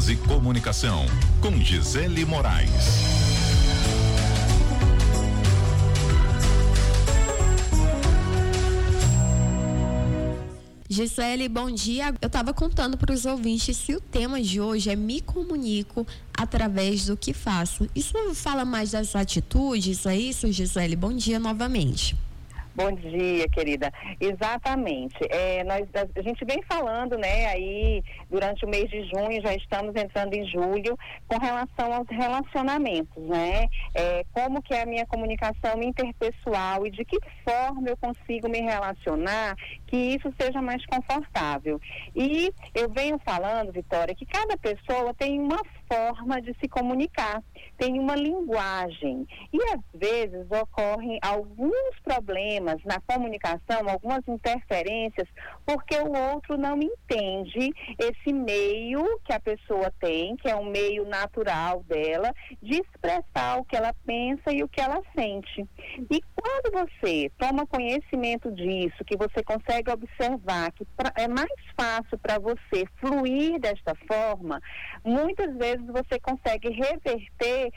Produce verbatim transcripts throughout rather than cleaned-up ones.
Vendas e Comunicação, com Gisele Moraes. Gisele, bom dia. Eu estava contando para os ouvintes se o tema de hoje é me comunico através do que faço. Isso fala mais das atitudes, é isso, Gisele? Bom dia novamente. Bom dia, querida. Exatamente. É, nós, a gente vem falando, né, aí durante o mês de junho, já estamos entrando em julho, com relação aos relacionamentos, né? É, como que é a minha comunicação interpessoal e de que forma eu consigo me relacionar que isso seja mais confortável. E eu venho falando, Vitória, que cada pessoa tem uma forma de se comunicar, tem uma linguagem. E às vezes ocorrem alguns problemas na comunicação, algumas interferências, porque o outro não entende esse meio que a pessoa tem, que é um meio natural dela, de expressar o que ela pensa e o que ela sente. E quando você toma conhecimento disso, que você consegue observar que pra, é mais fácil para você fluir desta forma, muitas vezes você consegue reverter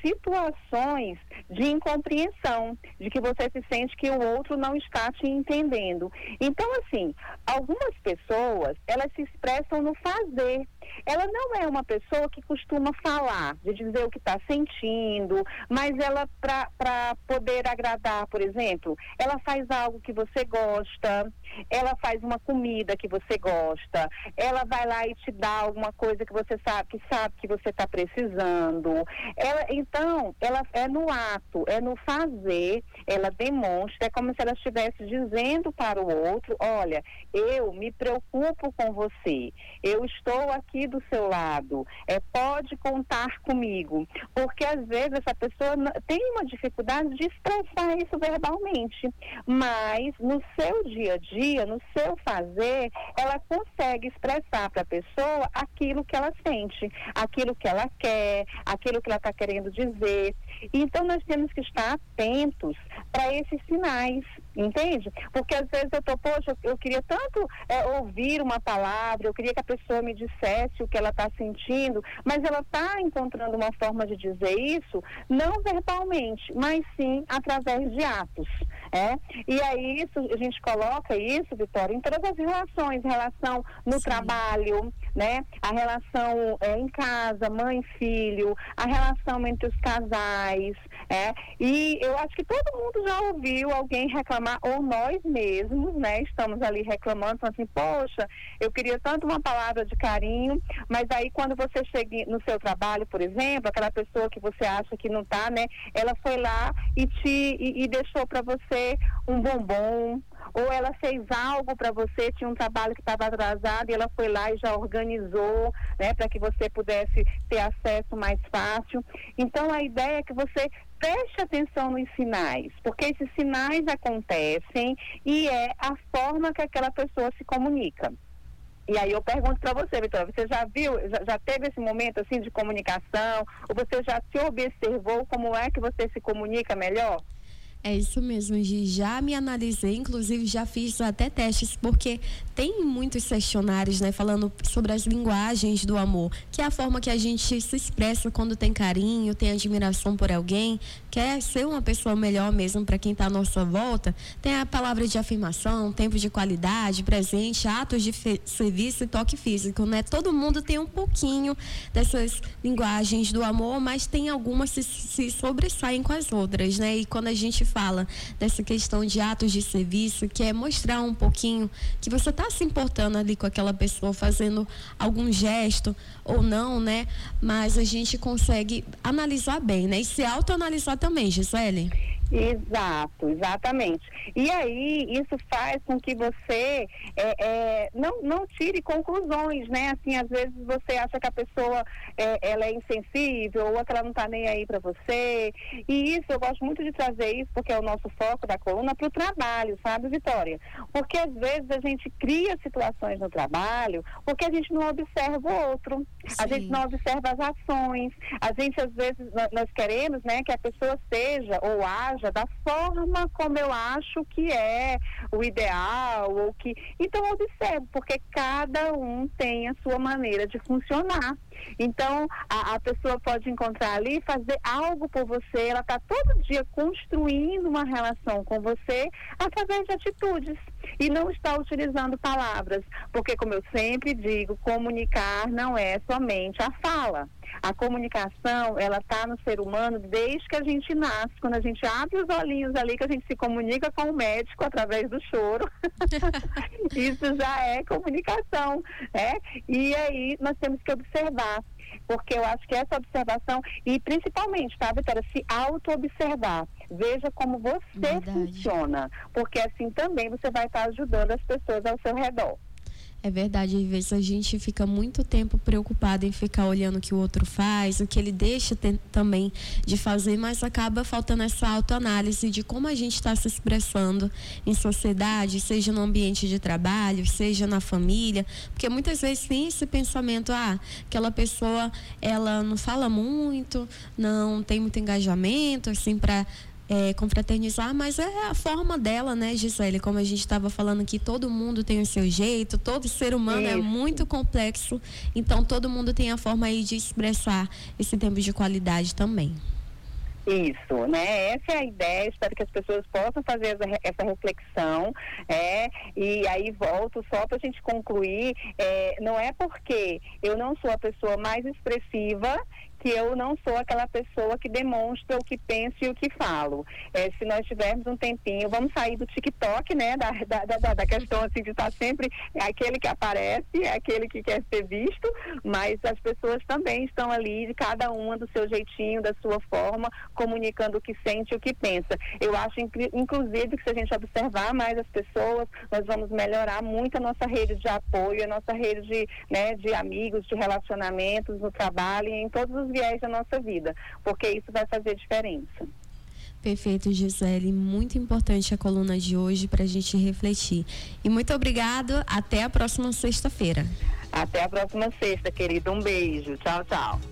situações de incompreensão, de que você se sente que o outro não está te entendendo. Então, assim, algumas pessoas, elas se expressam no fazer. Ela não é uma pessoa que costuma falar, de dizer o que está sentindo, mas ela, para poder agradar, por exemplo, ela faz algo que você gosta, ela faz uma comida que você gosta, ela vai lá e te dá alguma coisa que você sabe que sabe que você está precisando. Ela, então, ela é no ato, é no fazer, ela demonstra, é como se ela estivesse dizendo para o outro, olha, eu me preocupo com você, eu estou aqui do seu lado, é, pode contar comigo, porque às vezes essa pessoa tem uma dificuldade de expressar isso verbalmente, mas no seu dia a dia, no seu fazer, ela consegue expressar para a pessoa aquilo que ela sente, aquilo que ela quer, aquilo que ela está querendo dizer. Então nós temos que estar atentos para esses sinais, entende? Porque às vezes eu tô, poxa, eu queria tanto é, ouvir uma palavra, eu queria que a pessoa me dissesse o que ela está sentindo, mas ela está encontrando uma forma de dizer isso, não verbalmente, mas sim através de atos, é? E aí isso, a gente coloca isso, Vitória, em todas as relações, relação no sim. trabalho, né? A relação é, em casa, mãe e filho, a relação entre os casais, é? E eu acho que todo mundo já ouviu alguém reclamar, ou nós mesmos, né? Estamos ali reclamando, falando assim, poxa, eu queria tanto uma palavra de carinho, mas aí quando você chega no seu trabalho, por exemplo, aquela pessoa que você acha que não tá, né? Ela foi lá e te e, e deixou para você um bombom, ou ela fez algo para você, tinha um trabalho que estava atrasado e ela foi lá e já organizou, né, para que você pudesse ter acesso mais fácil. Então a ideia é que você preste atenção nos sinais, porque esses sinais acontecem e é a forma que aquela pessoa se comunica. E aí eu pergunto para você, Vitória, você já viu, já, já teve esse momento assim de comunicação, ou você já se observou como é que você se comunica melhor? É isso mesmo, Gi. Já me analisei, inclusive já fiz até testes, porque tem muitos questionários, né, falando sobre as linguagens do amor, que é a forma que a gente se expressa quando tem carinho, tem admiração por alguém, quer ser uma pessoa melhor mesmo para quem está à nossa volta. Tem a palavra de afirmação, tempo de qualidade, presente, atos de fe- serviço e toque físico, né? Todo mundo tem um pouquinho dessas linguagens do amor, mas tem algumas que se, se sobressaem com as outras, né? E quando a gente fala dessa questão de atos de serviço, que é mostrar um pouquinho que você está se importando ali com aquela pessoa, fazendo algum gesto ou não, né? Mas a gente consegue analisar bem, né? E se autoanalisar também, Gisele. Exato, exatamente. E aí, isso faz com que você é, é, não, não tire conclusões, né? Assim, às vezes você acha que a pessoa é, ela é insensível, ou que ela não está nem aí para você. E isso, eu gosto muito de trazer isso, porque é o nosso foco da coluna, para o trabalho, sabe, Vitória? Porque às vezes a gente cria situações no trabalho porque a gente não observa o outro. Sim. A gente não observa as ações. A gente, às vezes, nós queremos, né, que a pessoa seja ou haja haja da forma como eu acho que é o ideal, ou que... Então, eu observo, porque cada um tem a sua maneira de funcionar. Então, a, a pessoa pode encontrar ali, fazer algo por você, ela está todo dia construindo uma relação com você através de atitudes e não está utilizando palavras, porque, como eu sempre digo, comunicar não é somente a fala. A comunicação, ela está no ser humano desde que a gente nasce, quando a gente abre os olhinhos ali, que a gente se comunica com o médico através do choro. Isso já é comunicação, né? E aí nós temos que observar, porque eu acho que essa observação, e principalmente, tá, Vitória, se auto-observar. Veja como você Verdade. funciona, porque assim também você vai estar ajudando as pessoas ao seu redor. É verdade, às vezes a gente fica muito tempo preocupado em ficar olhando o que o outro faz, o que ele deixa tem, também de fazer, mas acaba faltando essa autoanálise de como a gente está se expressando em sociedade, seja no ambiente de trabalho, seja na família, porque muitas vezes tem esse pensamento, ah, aquela pessoa, ela não fala muito, não tem muito engajamento, assim, para... É, confraternizar, mas é a forma dela, né, Gisele? Como a gente estava falando aqui, todo mundo tem o seu jeito, todo ser humano Isso. é muito complexo, então todo mundo tem a forma aí de expressar esse tempo de qualidade também. Isso, né? Essa é a ideia, espero que as pessoas possam fazer essa, essa reflexão, é, e aí volto só para a gente concluir, é, não é porque eu não sou a pessoa mais expressiva que eu não sou aquela pessoa que demonstra o que penso e o que falo. É, se nós tivermos um tempinho, vamos sair do TikTok, né, da, da, da, da questão assim de estar sempre aquele que aparece, é aquele que quer ser visto, mas as pessoas também estão ali, cada uma do seu jeitinho, da sua forma, comunicando o que sente e o que pensa. Eu acho, inclusive, que se a gente observar mais as pessoas, nós vamos melhorar muito a nossa rede de apoio, a nossa rede de, né, de amigos, de relacionamentos no trabalho e em todos os viés da nossa vida, porque isso vai fazer diferença. Perfeito, Gisele. Muito importante a coluna de hoje para a gente refletir. E muito obrigado. Até a próxima sexta-feira. Até a próxima sexta, querida. Um beijo. Tchau, tchau.